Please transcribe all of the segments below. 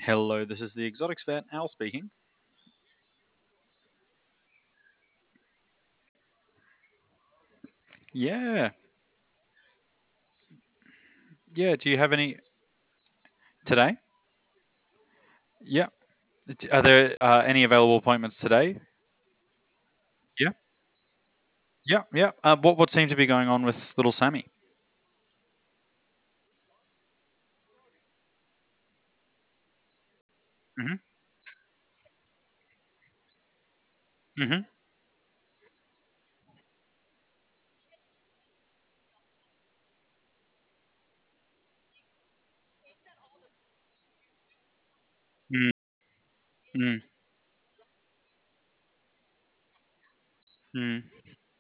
Hello, this is the Exotics Vet, Al speaking. Yeah, yeah. Do you have any today? Yeah. Are there any available appointments today? Yeah, yeah, yeah. What seemed to be going on with little Sammy? Mm-hmm. Mm-hmm. Mm-hmm. Mm.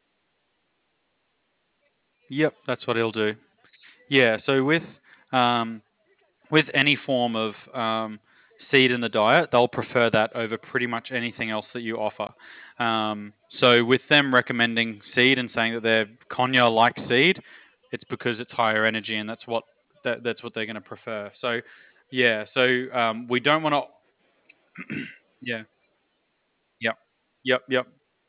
Yep, that's what he'll do. Yeah. So with any form of seed in the diet, they'll prefer that over pretty much anything else that you offer. So with them recommending seed and saying that their Konya like seed, it's because it's higher energy and that's what they're going to prefer. So yeah, so we don't want to. Yeah, yep, yep, yep.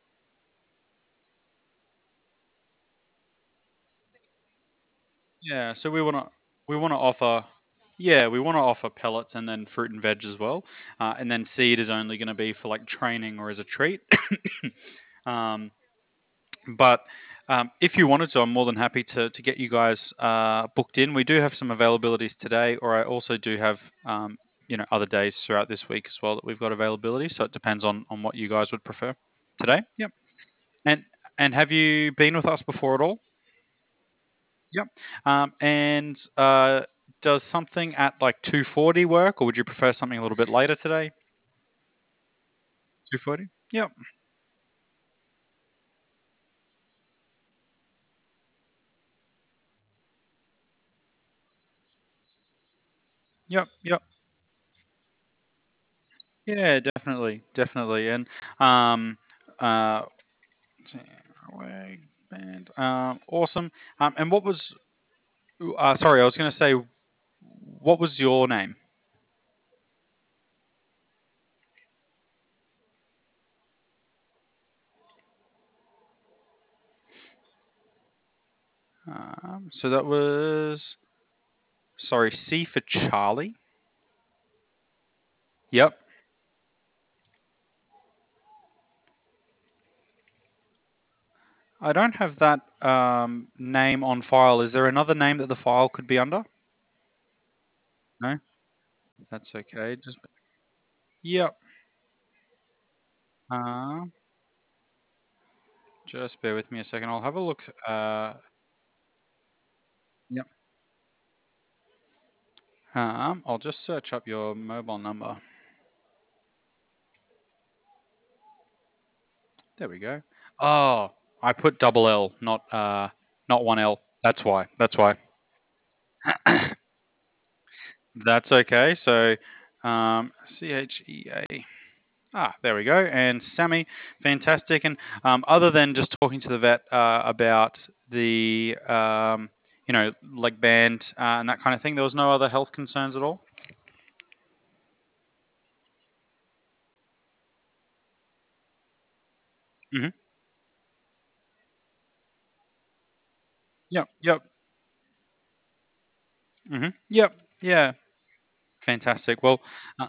Yeah, so we want to offer. Yeah, we want to offer pellets and then fruit and veg as well, and then seed is only going to be for like training or as a treat. um, but if you wanted to, I'm more than happy to get you guys booked in. We do have some availabilities today, or I also do have other days throughout this week as well that we've got availability. So it depends on what you guys would prefer. Today, yep. And and have you been with us before at all? Yep. And does something at like 2:40 work, or would you prefer something a little bit later today? 2:40. Yep. Yep. Yep. Yeah, definitely, definitely. And um, uh, Leg band. Awesome. And what was? Sorry, I was going to say, what was your name? So that was. Sorry, C for Charlie. Yep. I don't have that name on file. Is there another name that the file could be under? No, that's okay. Yep. Uh, just bear with me a second. I'll have a look. Yep. I'll just search up your mobile number. There we go. Oh, I put double L, not one L. That's why. That's why. That's okay. So, CHEA. There we go. And Sammy, fantastic. And other than just talking to the vet about the, leg band and that kind of thing, there was no other health concerns at all. Hmm. Yep. Yep. Yep. Yeah. Fantastic. Well, uh,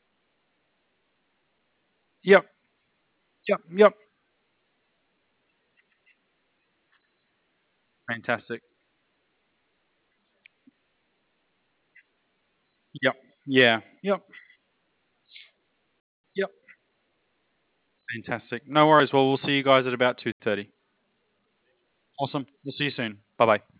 yep. Yep. Yep. Fantastic. Yep. Yeah. Yep. Yep. Fantastic. No worries. Well, we'll see you guys at about 2:30. Awesome. We'll see you soon. Bye bye.